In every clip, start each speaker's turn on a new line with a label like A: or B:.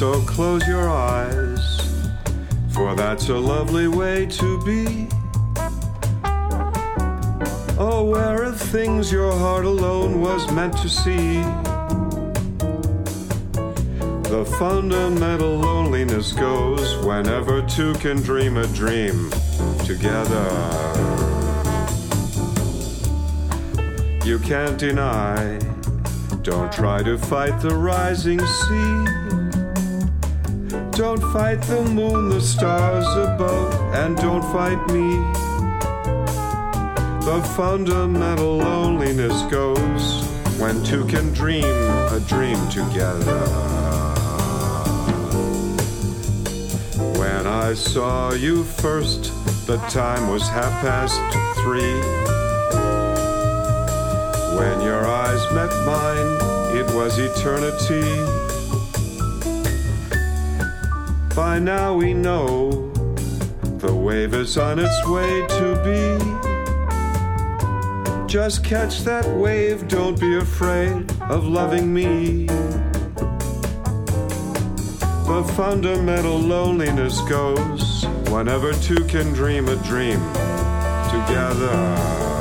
A: So close your eyes, for that's a lovely way to be. Oh, where are things your heart alone was meant to see? The fundamental loneliness goes whenever two can dream a dream together. You can't deny, don't try to fight the rising sea. Don't fight the moon, the stars above, and don't fight me. The fundamental loneliness goes when two can dream a dream together. When I saw you first, the time was 3:30. When your eyes met mine, it was eternity. By now we know the wave is on its way to be. Just catch that wave, don't be afraid of loving me. The fundamental loneliness goes whenever two can dream a dream together.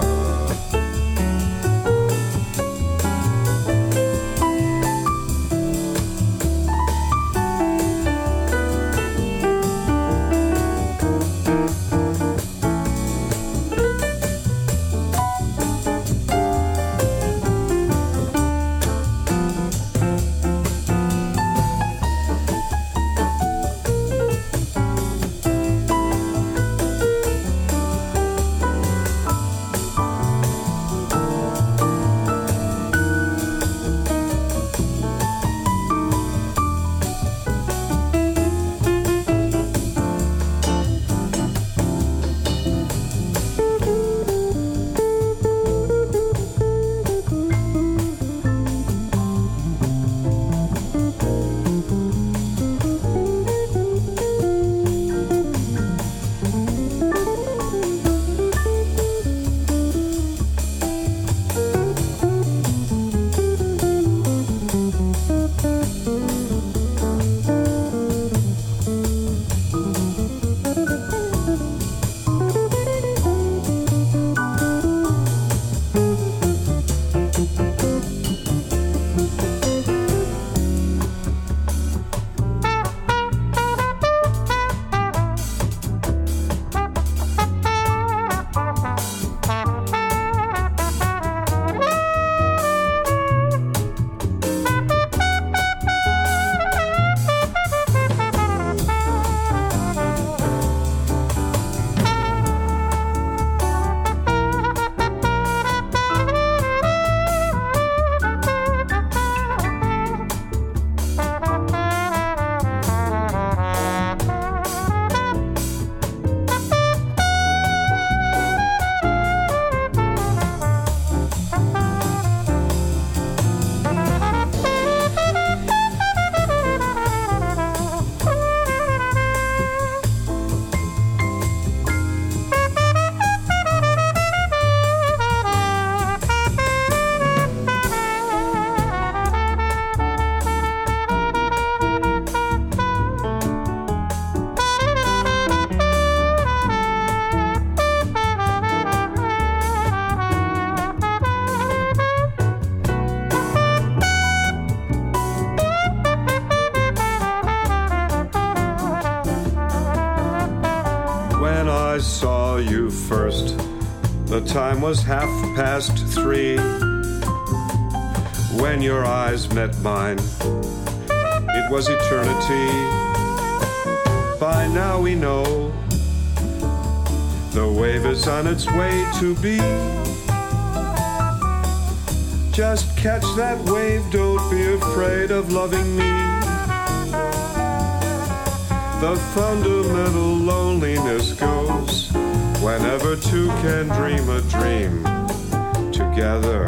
A: I saw you first, the time was 3:30. When your eyes met mine, it was eternity. By now we know the wave is on its way to be. Just catch that wave, don't be afraid of loving me. The fundamental loneliness goes whenever two can dream a dream together.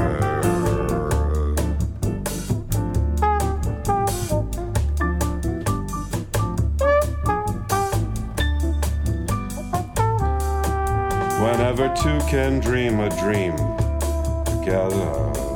A: Whenever two can dream a dream together.